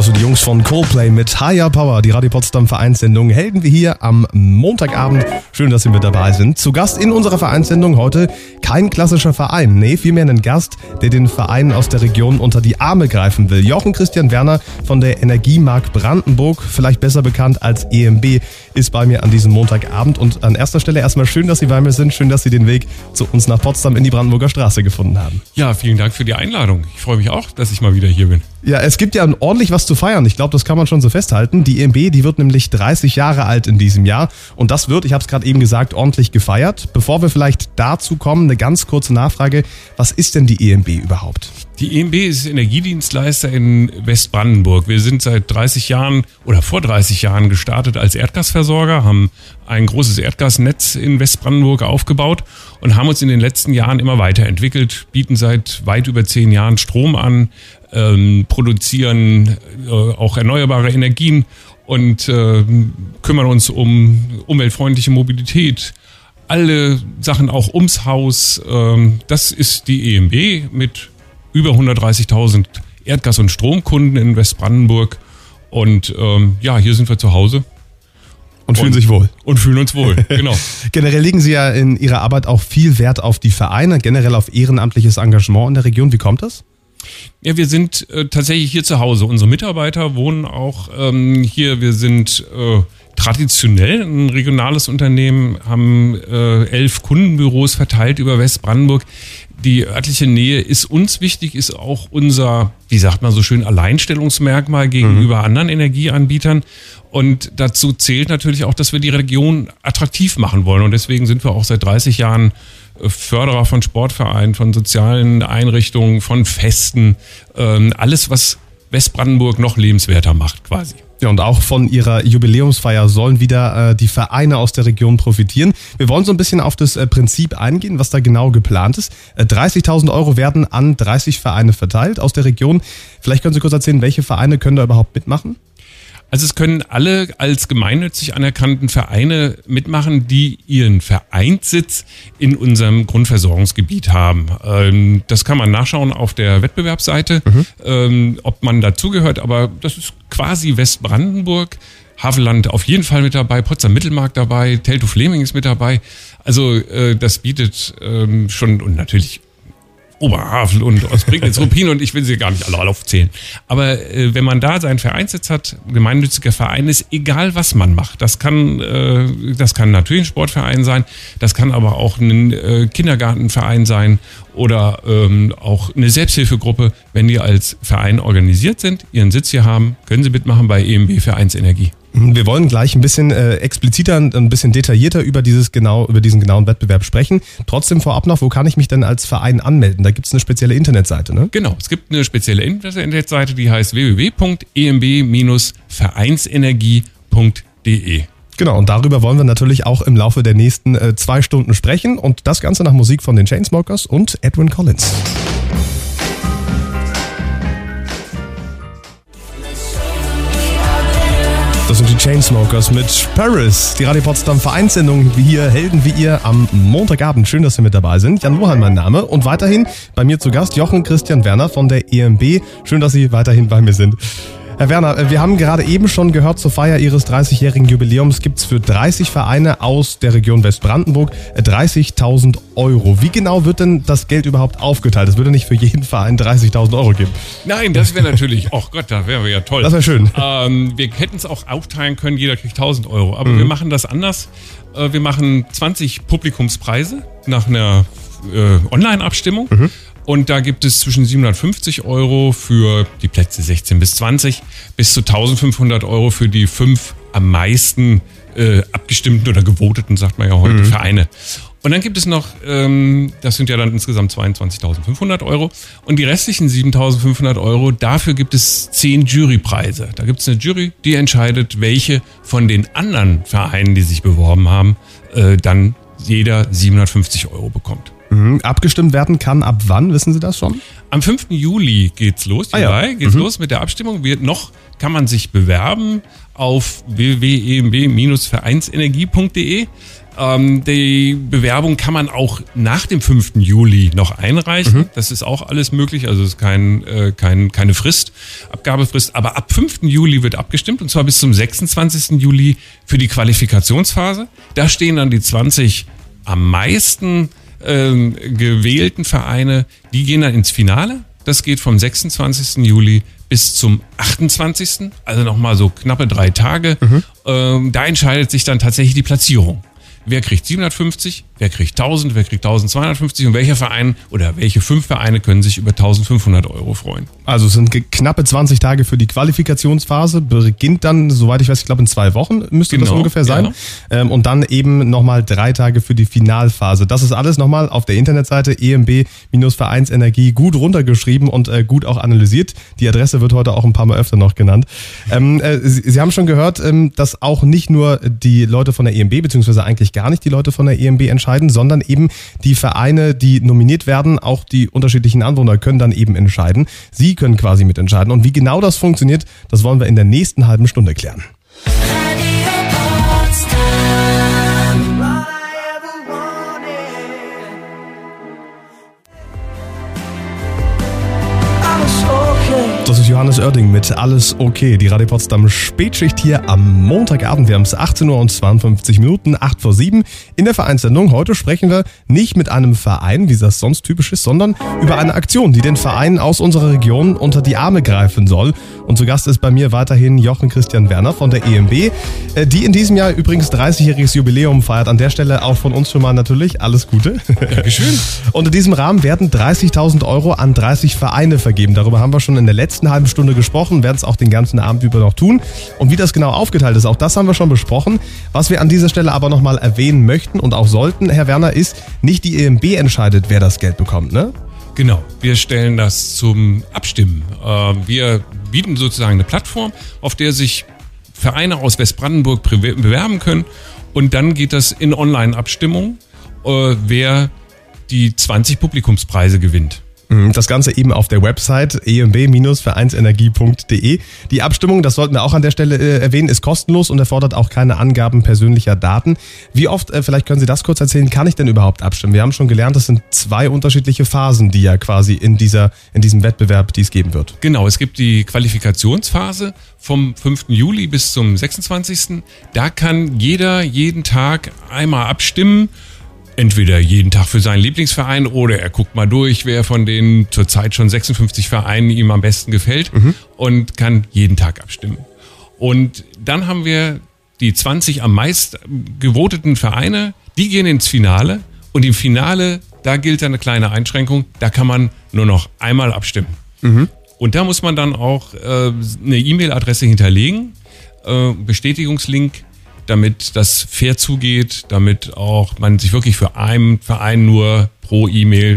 Das sind die Jungs von Coldplay mit Higher Power, die Radio Potsdam Vereinssendung. Helden wir hier am Montagabend. Schön, dass Sie mit dabei sind. Zu Gast in unserer Vereinssendung heute kein klassischer Verein. Nee, vielmehr ein Gast, der den Vereinen aus der Region unter die Arme greifen will. Jochen Christian Werner von der Energiemark Brandenburg, vielleicht besser bekannt als EMB, ist bei mir an diesem Montagabend. Und an erster Stelle erstmal schön, dass Sie bei mir sind. Schön, dass Sie den Weg zu uns nach Potsdam in die Brandenburger Straße gefunden haben. Ja, vielen Dank für die Einladung. Ich freue mich auch, dass ich mal wieder hier bin. Ja, es gibt ja ordentlich was zu feiern. Ich glaube, das kann man schon so festhalten. Die EMB, die wird nämlich 30 Jahre alt in diesem Jahr. Und das wird, ich habe es gerade eben gesagt, ordentlich gefeiert. Bevor wir vielleicht dazu kommen, eine ganz kurze Nachfrage. Was ist denn die EMB überhaupt? Die EMB ist Energiedienstleister in Westbrandenburg. Wir sind seit 30 Jahren oder vor 30 Jahren gestartet als Erdgasversorger, haben ein großes Erdgasnetz in Westbrandenburg aufgebaut und haben uns in den letzten Jahren immer weiterentwickelt, bieten seit weit über 10 Jahren Strom an, produzieren auch erneuerbare Energien und kümmern uns um umweltfreundliche Mobilität. Alle Sachen auch ums Haus. Das ist die EMB mit über 130.000 Erdgas- und Stromkunden in Westbrandenburg. Und hier sind wir zu Hause. Und fühlen sich wohl. Und fühlen uns wohl, genau. Generell legen Sie ja in Ihrer Arbeit auch viel Wert auf die Vereine, generell auf ehrenamtliches Engagement in der Region. Wie kommt das? Ja, wir sind tatsächlich hier zu Hause. Unsere Mitarbeiter wohnen auch hier. Wir sind traditionell ein regionales Unternehmen, haben 11 Kundenbüros verteilt über Westbrandenburg. Die örtliche Nähe ist uns wichtig, ist auch unser, wie sagt man so schön, Alleinstellungsmerkmal gegenüber anderen Energieanbietern. Und dazu zählt natürlich auch, dass wir die Region attraktiv machen wollen. Und deswegen sind wir auch seit 30 Jahren Förderer von Sportvereinen, von sozialen Einrichtungen, von Festen. Alles, was Westbrandenburg noch lebenswerter macht quasi. Ja, und auch von Ihrer Jubiläumsfeier sollen wieder die Vereine aus der Region profitieren. Wir wollen so ein bisschen auf das Prinzip eingehen, was da genau geplant ist. 30.000 Euro werden an 30 Vereine verteilt aus der Region. Vielleicht können Sie kurz erzählen, welche Vereine können da überhaupt mitmachen? Also es können alle als gemeinnützig anerkannten Vereine mitmachen, die ihren Vereinssitz in unserem Grundversorgungsgebiet haben. Das kann man nachschauen auf der Wettbewerbsseite, ob man dazugehört. Aber das ist quasi Westbrandenburg, Havelland auf jeden Fall mit dabei, Potsdam-Mittelmark dabei, Teltow-Fleming ist mit dabei. Also das bietet schon und natürlich Oberhavel und Ostprignitz-Ruppin und ich will sie gar nicht alle aufzählen. Aber wenn man da seinen Vereinssitz hat, gemeinnütziger Verein ist, egal was man macht. Das kann natürlich ein Sportverein sein, das kann aber auch ein Kindergartenverein sein oder auch eine Selbsthilfegruppe. Wenn die als Verein organisiert sind, ihren Sitz hier haben, können sie mitmachen bei EMB Vereinsenergie. Wir wollen gleich ein bisschen expliziter, ein bisschen detaillierter über diesen genauen Wettbewerb sprechen. Trotzdem vorab noch, wo kann ich mich denn als Verein anmelden? Da gibt es eine spezielle Internetseite, ne? Genau, es gibt eine spezielle Internetseite, die heißt www.emb-vereinsenergie.de. Genau, und darüber wollen wir natürlich auch im Laufe der nächsten 2 Stunden sprechen. Und das Ganze nach Musik von den Chainsmokers und Edwin Collins. Das sind die Chainsmokers mit Paris. Die Radio Potsdam Vereinssendung, wie hier, Helden wie ihr am Montagabend. Schön, dass Sie mit dabei sind. Jan Wohan mein Name. Und weiterhin bei mir zu Gast Jochen Christian Werner von der EMB. Schön, dass Sie weiterhin bei mir sind. Herr Werner, wir haben gerade eben schon gehört, zur Feier Ihres 30-jährigen Jubiläums gibt es für 30 Vereine aus der Region Westbrandenburg 30.000 Euro. Wie genau wird denn das Geld überhaupt aufgeteilt? Es würde nicht für jeden Verein 30.000 Euro geben. Nein, das wäre natürlich, oh Gott, da wäre ja toll. Das wäre schön. Wir hätten es auch aufteilen können, jeder kriegt 1.000 Euro. Aber wir machen das anders. Wir machen 20 Publikumspreise nach einer Online-Abstimmung. Und da gibt es zwischen 750 Euro für die Plätze 16 bis 20 bis zu 1.500 Euro für die 5 am meisten abgestimmten oder gewoteten, sagt man ja heute, Vereine. Und dann gibt es noch, das sind ja dann insgesamt 22.500 Euro. Und die restlichen 7.500 Euro, dafür gibt es 10 Jurypreise. Da gibt es eine Jury, die entscheidet, welche von den anderen Vereinen, die sich beworben haben, dann jeder 750 Euro bekommt. Abgestimmt werden kann ab wann, wissen Sie das schon? Am 5. Juli geht's los, geht's los mit der Abstimmung. Noch kann man sich bewerben auf www.emb-vereinsenergie.de. Die Bewerbung kann man auch nach dem 5. Juli noch einreichen. Das ist auch alles möglich, also es ist keine Frist, Abgabefrist. Aber ab 5. Juli wird abgestimmt und zwar bis zum 26. Juli für die Qualifikationsphase. Da stehen dann die 20 am meisten gewählten Vereine, die gehen dann ins Finale. Das geht vom 26. Juli bis zum 28., also nochmal so knappe 3 Tage. Da entscheidet sich dann tatsächlich die Platzierung. Wer kriegt 750, wer kriegt 1000, wer kriegt 1250 und welcher Verein oder welche 5 Vereine können sich über 1500 Euro freuen. Also es sind knappe 20 Tage für die Qualifikationsphase, beginnt dann, soweit ich weiß, ich glaube in 2 Wochen müsste das ungefähr sein. Ja. Und dann eben nochmal 3 Tage für die Finalphase. Das ist alles nochmal auf der Internetseite EMB-Vereinsenergie gut runtergeschrieben und gut auch analysiert. Die Adresse wird heute auch ein paar Mal öfter noch genannt. Sie haben schon gehört, dass auch nicht nur die Leute von der EMB, beziehungsweise eigentlich gar nicht die Leute von der EMB entscheiden, sondern eben die Vereine, die nominiert werden, auch die unterschiedlichen Anwohner können dann eben entscheiden. Sie können quasi mitentscheiden. Und wie genau das funktioniert, das wollen wir in der nächsten halben Stunde klären. Das ist Johannes Oerding mit Alles okay. Die Radio Potsdam Spätschicht hier am Montagabend. Wir haben es 18 Uhr und 52 Minuten, 8 vor 7 in der Vereinssendung. Heute sprechen wir nicht mit einem Verein, wie das sonst typisch ist, sondern über eine Aktion, die den Vereinen aus unserer Region unter die Arme greifen soll. Und zu Gast ist bei mir weiterhin Jochen Christian Werner von der EMB, die in diesem Jahr übrigens 30-jähriges Jubiläum feiert. An der Stelle auch von uns schon mal natürlich alles Gute. Dankeschön. Und in diesem Rahmen werden 30.000 Euro an 30 Vereine vergeben. Darüber haben wir schon in der letzten halben Stunde gesprochen, werden es auch den ganzen Abend über noch tun. Und wie das genau aufgeteilt ist, auch das haben wir schon besprochen. Was wir an dieser Stelle aber nochmal erwähnen möchten und auch sollten, Herr Werner, ist, nicht die EMB entscheidet, wer das Geld bekommt, ne? Genau, wir stellen das zum Abstimmen. Wir bieten sozusagen eine Plattform, auf der sich Vereine aus Westbrandenburg bewerben können. Und dann geht das in Online-Abstimmung, wer die 20 Publikumspreise gewinnt. Das Ganze eben auf der Website emb-vereinsenergie.de. Die Abstimmung, das sollten wir auch an der Stelle erwähnen, ist kostenlos und erfordert auch keine Angaben persönlicher Daten. Wie oft, vielleicht können Sie das kurz erzählen, kann ich denn überhaupt abstimmen? Wir haben schon gelernt, das sind 2 unterschiedliche Phasen, die ja quasi in diesem Wettbewerb, die es geben wird. Genau, es gibt die Qualifikationsphase vom 5. Juli bis zum 26. Da kann jeder jeden Tag einmal abstimmen. Entweder jeden Tag für seinen Lieblingsverein oder er guckt mal durch, wer von den zurzeit schon 56 Vereinen ihm am besten gefällt und kann jeden Tag abstimmen. Und dann haben wir die 20 am meist gevoteten Vereine, die gehen ins Finale und im Finale, da gilt eine kleine Einschränkung, da kann man nur noch einmal abstimmen. Und da muss man dann auch eine E-Mail-Adresse hinterlegen, Bestätigungslink, damit das fair zugeht, damit auch man sich wirklich für einen Verein nur pro E-Mail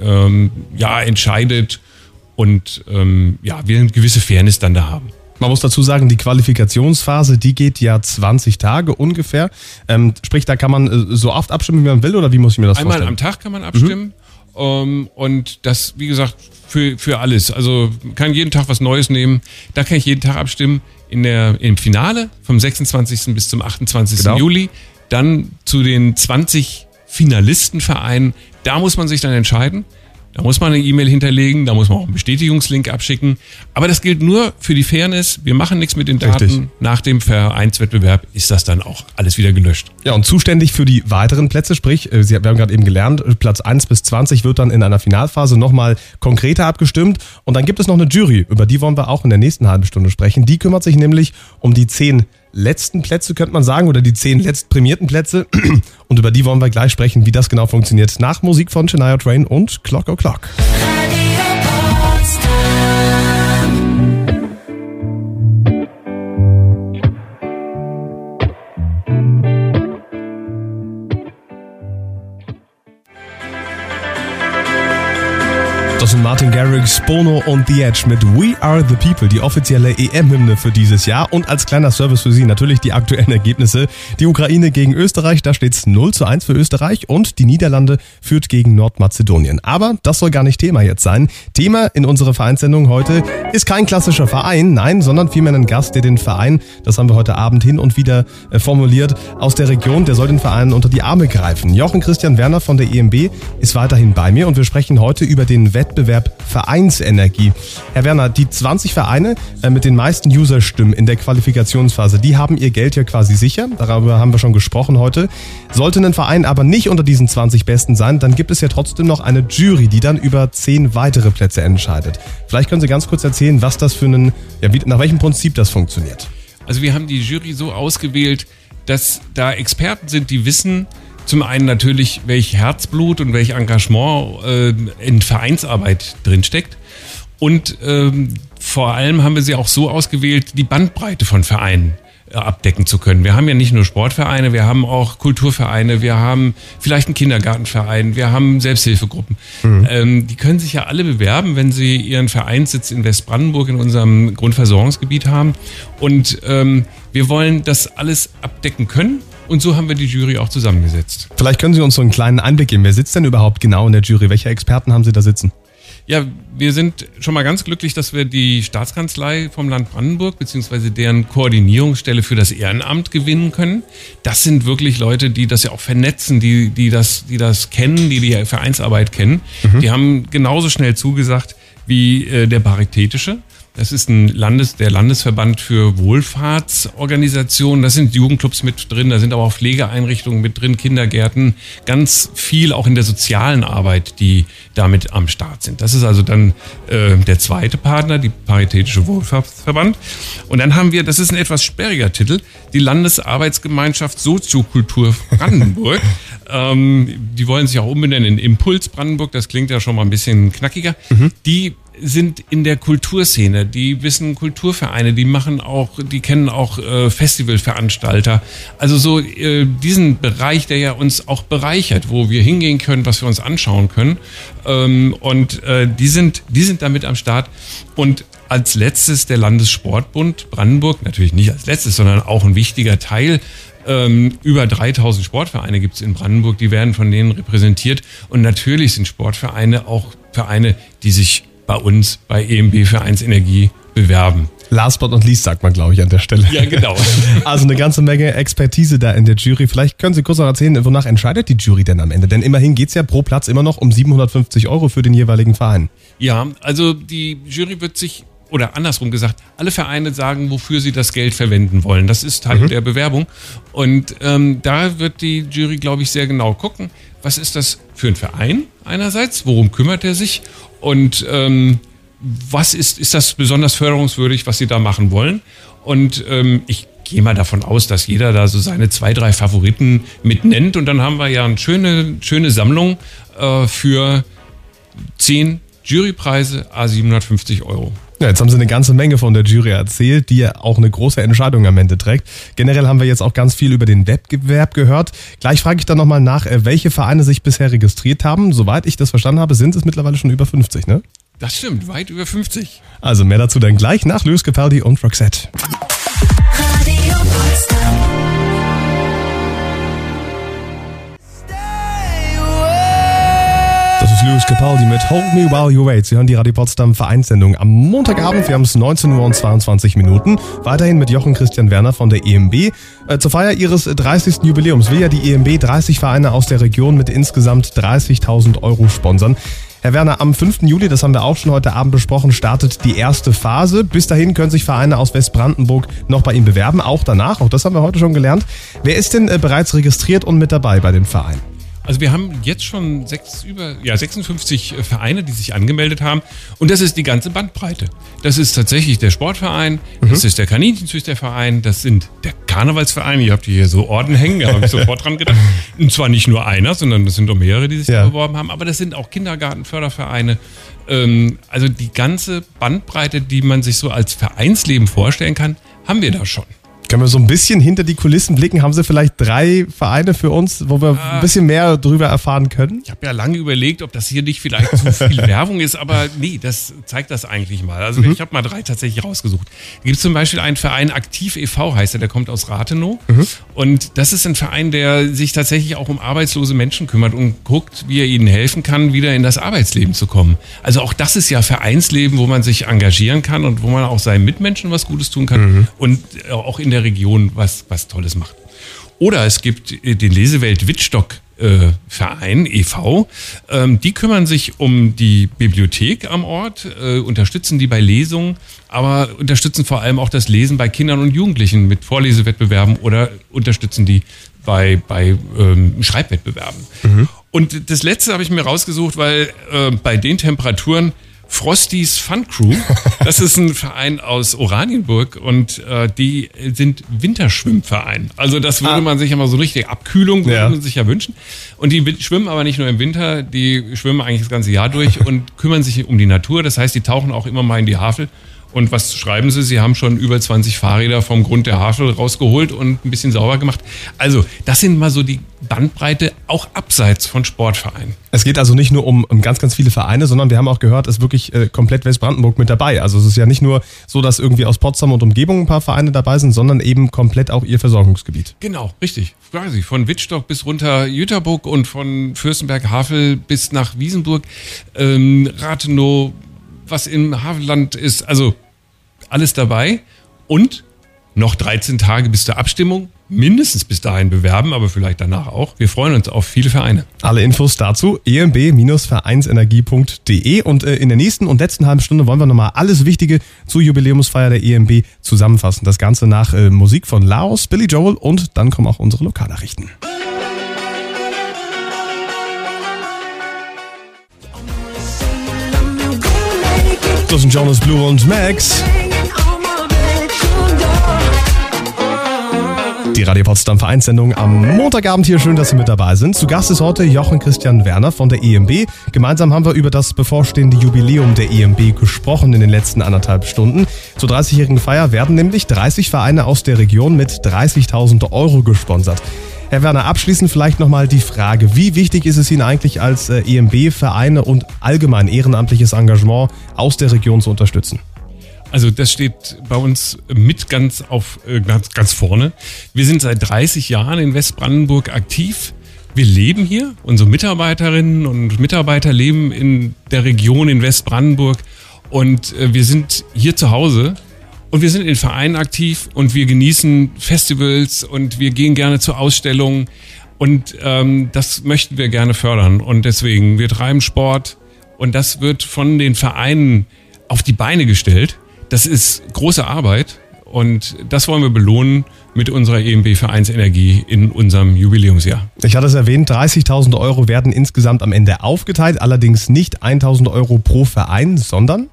entscheidet und wir eine gewisse Fairness dann da haben. Man muss dazu sagen, die Qualifikationsphase, die geht ja 20 Tage ungefähr. Sprich, da kann man so oft abstimmen, wie man will, oder wie muss ich mir das vorstellen? Einmal am Tag kann man abstimmen. Und das, wie gesagt, für alles. Also man kann jeden Tag was Neues nehmen. Da kann ich jeden Tag abstimmen. Im Finale vom 26. bis zum 28. Juli. Dann zu den 20 Finalistenvereinen. Da muss man sich dann entscheiden. Da muss man eine E-Mail hinterlegen, da muss man auch einen Bestätigungslink abschicken. Aber das gilt nur für die Fairness. Wir machen nichts mit den Daten. Richtig. Nach dem Vereinswettbewerb ist das dann auch alles wieder gelöscht. Ja, und zuständig für die weiteren Plätze, sprich, wir haben gerade eben gelernt, Platz 1 bis 20 wird dann in einer Finalphase nochmal konkreter abgestimmt. Und dann gibt es noch eine Jury, über die wollen wir auch in der nächsten halben Stunde sprechen. Die kümmert sich nämlich um die 10 letzten Plätze, könnte man sagen, oder die 10 letztprämierten Plätze. Und über die wollen wir gleich sprechen, wie das genau funktioniert. Nach Musik von Shania Twain und Clock O'Clock. Das sind Martin Garrix, Bono und The Edge mit We Are The People, die offizielle EM-Hymne für dieses Jahr. Und als kleiner Service für Sie natürlich die aktuellen Ergebnisse. Die Ukraine gegen Österreich, da steht's 0:1 für Österreich und die Niederlande führt gegen Nordmazedonien. Aber das soll gar nicht Thema jetzt sein. Thema in unserer Vereinssendung heute ist kein klassischer Verein, nein, sondern vielmehr ein Gast, der den Verein, das haben wir heute Abend hin und wieder formuliert, aus der Region, der soll den Verein unter die Arme greifen. Jochen Christian Werner von der EMB ist weiterhin bei mir und wir sprechen heute über den Wettbewerb Vereinsenergie. Herr Werner, die 20 Vereine mit den meisten Userstimmen in der Qualifikationsphase, die haben ihr Geld ja quasi sicher. Darüber haben wir schon gesprochen heute. Sollte ein Verein aber nicht unter diesen 20 Besten sein, dann gibt es ja trotzdem noch eine Jury, die dann über 10 weitere Plätze entscheidet. Vielleicht können Sie ganz kurz erzählen, was das für nach welchem Prinzip das funktioniert. Also wir haben die Jury so ausgewählt, dass da Experten sind, die wissen, zum einen natürlich, welch Herzblut und welch Engagement in Vereinsarbeit drinsteckt. Und vor allem haben wir sie auch so ausgewählt, die Bandbreite von Vereinen abdecken zu können. Wir haben ja nicht nur Sportvereine, wir haben auch Kulturvereine, wir haben vielleicht einen Kindergartenverein, wir haben Selbsthilfegruppen. Die können sich ja alle bewerben, wenn sie ihren Vereinssitz in Westbrandenburg in unserem Grundversorgungsgebiet haben. Und wir wollen das alles abdecken können. Und so haben wir die Jury auch zusammengesetzt. Vielleicht können Sie uns so einen kleinen Einblick geben. Wer sitzt denn überhaupt genau in der Jury? Welche Experten haben Sie da sitzen? Ja, wir sind schon mal ganz glücklich, dass wir die Staatskanzlei vom Land Brandenburg beziehungsweise deren Koordinierungsstelle für das Ehrenamt gewinnen können. Das sind wirklich Leute, die das ja auch vernetzen, die das kennen, die Vereinsarbeit kennen. Die haben genauso schnell zugesagt wie der Paritätische. Das ist der Landesverband für Wohlfahrtsorganisationen. Da sind Jugendclubs mit drin, da sind aber auch Pflegeeinrichtungen mit drin, Kindergärten, ganz viel auch in der sozialen Arbeit, die damit am Start sind. Das ist also dann der zweite Partner, die Paritätische Wohlfahrtsverband. Und dann haben wir, das ist ein etwas sperriger Titel, die Landesarbeitsgemeinschaft Soziokultur Brandenburg. Die wollen sich auch umbenennen in Impuls Brandenburg, das klingt ja schon mal ein bisschen knackiger. Die sind in der Kulturszene, die wissen Kulturvereine, die kennen auch Festivalveranstalter. Also so diesen Bereich, der ja uns auch bereichert, wo wir hingehen können, was wir uns anschauen können. Die sind damit am Start. Und als letztes der Landessportbund Brandenburg, natürlich nicht als letztes, sondern auch ein wichtiger Teil. Über 3000 Sportvereine gibt es in Brandenburg, die werden von denen repräsentiert. Und natürlich sind Sportvereine auch Vereine, die sich bei uns bei EMB Vereinsenergie bewerben. Last but not least, sagt man, glaube ich, an der Stelle. Ja, genau. Also eine ganze Menge Expertise da in der Jury. Vielleicht können Sie kurz noch erzählen, wonach entscheidet die Jury denn am Ende? Denn immerhin geht es ja pro Platz immer noch um 750 € für den jeweiligen Verein. Ja, also die Jury wird sich, oder andersrum gesagt, alle Vereine sagen, wofür sie das Geld verwenden wollen. Das ist Teil der Bewerbung. Und da wird die Jury, glaube ich, sehr genau gucken, was ist das für ein Verein einerseits, worum kümmert er sich und was ist das besonders förderungswürdig, was sie da machen wollen. Und ich gehe mal davon aus, dass jeder da so seine 2, 3 Favoriten mit nennt und dann haben wir ja eine schöne Sammlung für 10 Jurypreise, 750 €. Ja, jetzt haben Sie eine ganze Menge von der Jury erzählt, die ja auch eine große Entscheidung am Ende trägt. Generell haben wir jetzt auch ganz viel über den Wettbewerb gehört. Gleich frage ich dann nochmal nach, welche Vereine sich bisher registriert haben. Soweit ich das verstanden habe, sind es mittlerweile schon über 50, ne? Das stimmt, weit über 50. Also mehr dazu dann gleich nach Lewis Capaldi und Roxette. Radio Potsdam. Das ist Lewis Capaldi mit Hold Me While You Wait. Sie hören die Radio Potsdam Vereinssendung am Montagabend. Wir haben es 19:22 Uhr. Weiterhin mit Jochen Christian Werner von der EMB. Zur Feier ihres 30. Jubiläums will ja die EMB 30 Vereine aus der Region mit insgesamt 30.000 € sponsern. Herr Werner, am 5. Juli, das haben wir auch schon heute Abend besprochen, startet die erste Phase. Bis dahin können sich Vereine aus Westbrandenburg noch bei Ihnen bewerben, auch danach. Auch das haben wir heute schon gelernt. Wer ist denn bereits registriert und mit dabei bei den Vereinen? Also wir haben jetzt schon 56 Vereine, die sich angemeldet haben. Und das ist die ganze Bandbreite. Das ist tatsächlich der Sportverein, das ist der Kaninchenzüchterverein, das sind der Karnevalsverein. Ihr habt hier so Orden hängen, da habe ich sofort dran gedacht. Und zwar nicht nur einer, sondern das sind auch mehrere, die sich da beworben haben. Aber das sind auch Kindergartenfördervereine. Also die ganze Bandbreite, die man sich so als Vereinsleben vorstellen kann, haben wir da schon. Können wir so ein bisschen hinter die Kulissen blicken? Haben Sie vielleicht 3 Vereine für uns, wo wir ein bisschen mehr drüber erfahren können? Ich habe ja lange überlegt, ob das hier nicht vielleicht zu viel Werbung ist, aber nee, das zeigt das eigentlich mal. Also ich habe mal 3 tatsächlich rausgesucht. Da gibt es zum Beispiel einen Verein, Aktiv e.V. heißt der kommt aus Rathenow. Und das ist ein Verein, der sich tatsächlich auch um arbeitslose Menschen kümmert und guckt, wie er ihnen helfen kann, wieder in das Arbeitsleben zu kommen. Also auch das ist ja Vereinsleben, wo man sich engagieren kann und wo man auch seinen Mitmenschen was Gutes tun kann und auch in der Region was Tolles macht. Oder es gibt den Lesewelt Wittstock Verein e.V. Die kümmern sich um die Bibliothek am Ort, unterstützen die bei Lesungen, aber unterstützen vor allem auch das Lesen bei Kindern und Jugendlichen mit Vorlesewettbewerben oder unterstützen die bei Schreibwettbewerben. Und das letzte habe ich mir rausgesucht, weil bei den Temperaturen Frosties Fun Crew, das ist ein Verein aus Oranienburg und die sind Winterschwimmverein. Also das würde man sich immer so richtig Abkühlung würde man sich ja wünschen. Und die schwimmen aber nicht nur im Winter, die schwimmen eigentlich das ganze Jahr durch und kümmern sich um die Natur. Das heißt, die tauchen auch immer mal in die Havel. Und was schreiben sie? Sie haben schon über 20 Fahrräder vom Grund der Havel rausgeholt und ein bisschen sauber gemacht. Also das sind mal so die Bandbreite, auch abseits von Sportvereinen. Es geht also nicht nur um ganz, ganz viele Vereine, sondern wir haben auch gehört, es ist wirklich komplett Westbrandenburg mit dabei. Also es ist ja nicht nur so, dass irgendwie aus Potsdam und Umgebung ein paar Vereine dabei sind, sondern eben komplett auch ihr Versorgungsgebiet. Genau, richtig. Quasi von Wittstock bis runter Jüterburg und von Fürstenberg-Havel bis nach Wiesenburg, Rathenow, was im Havelland ist, also alles dabei und noch 13 Tage bis zur Abstimmung. Mindestens bis dahin bewerben, aber vielleicht danach auch. Wir freuen uns auf viele Vereine. Alle Infos dazu emb-vereinsenergie.de und in der nächsten und letzten halben Stunde wollen wir nochmal alles Wichtige zur Jubiläumsfeier der EMB zusammenfassen. Das Ganze nach Musik von Laos, Billy Joel und dann kommen auch unsere Lokalnachrichten. Das sind Jonas Blue und Max. Die Radio Potsdam Vereinssendung am Montagabend hier. Schön, dass Sie mit dabei sind. Zu Gast ist heute Jochen Christian Werner von der EMB. Gemeinsam haben wir über das bevorstehende Jubiläum der EMB gesprochen in den letzten 1,5 Stunden. Zur 30-jährigen Feier werden nämlich 30 Vereine aus der Region mit 30.000 Euro gesponsert. Herr Werner, abschließend vielleicht nochmal die Frage, wie wichtig ist es Ihnen eigentlich als EMB Vereine und allgemein ehrenamtliches Engagement aus der Region zu unterstützen? Also das steht bei uns mit ganz vorne. Wir sind seit 30 Jahren in Westbrandenburg aktiv. Wir leben hier. Unsere Mitarbeiterinnen und Mitarbeiter leben in der Region in Westbrandenburg. Und wir sind hier zu Hause. Und wir sind in Vereinen aktiv und wir genießen Festivals und wir gehen gerne zu Ausstellungen. Und das möchten wir gerne fördern. Und deswegen, wir treiben Sport. Und das wird von den Vereinen auf die Beine gestellt. Das ist große Arbeit und das wollen wir belohnen mit unserer EMB Vereinsenergie in unserem Jubiläumsjahr. Ich hatte es erwähnt, 30.000 Euro werden insgesamt am Ende aufgeteilt, allerdings nicht 1.000 Euro pro Verein, sondern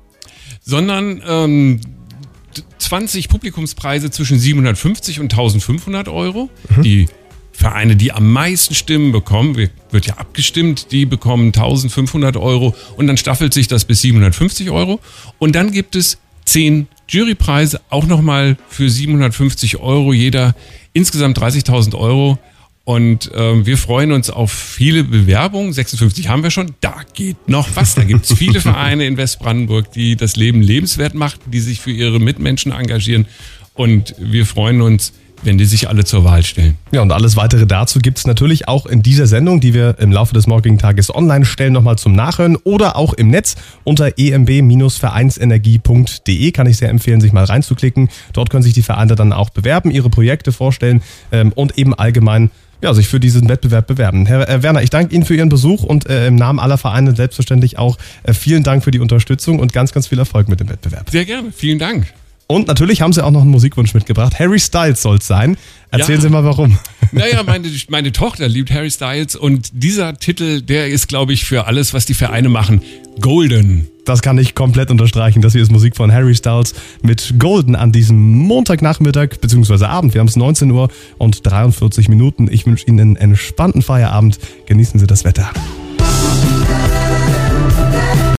20 Publikumspreise zwischen 750 und 1.500 Euro. Die Vereine, die am meisten Stimmen bekommen, wird ja abgestimmt, die bekommen 1.500 Euro und dann staffelt sich das bis 750 Euro. Und dann gibt es 10 Jurypreise, auch nochmal für 750 Euro jeder, insgesamt 30.000 Euro. Und wir freuen uns auf viele Bewerbungen. 56 haben wir schon, da geht noch was. Da gibt es viele Vereine in Westbrandenburg, die das Leben lebenswert machen, die sich für ihre Mitmenschen engagieren. Und wir freuen uns, wenn die sich alle zur Wahl stellen. Ja, und alles Weitere dazu gibt es natürlich auch in dieser Sendung, die wir im Laufe des morgigen Tages online stellen, nochmal zum Nachhören oder auch im Netz unter emb-vereinsenergie.de. Kann ich sehr empfehlen, sich mal reinzuklicken. Dort können sich die Vereine dann auch bewerben, ihre Projekte vorstellen und eben allgemein sich für diesen Wettbewerb bewerben. Herr Werner, ich danke Ihnen für Ihren Besuch und im Namen aller Vereine selbstverständlich auch vielen Dank für die Unterstützung und ganz, ganz viel Erfolg mit dem Wettbewerb. Sehr gerne, vielen Dank. Und natürlich haben Sie auch noch einen Musikwunsch mitgebracht. Harry Styles soll es sein. Erzählen Sie mal, warum. Naja, meine Tochter liebt Harry Styles und dieser Titel, der ist, glaube ich, für alles, was die Vereine machen, golden. Das kann ich komplett unterstreichen. Das hier ist Musik von Harry Styles mit Golden an diesem Montagnachmittag bzw. Abend. Wir haben es 19 Uhr und 43 Minuten. Ich wünsche Ihnen einen entspannten Feierabend. Genießen Sie das Wetter.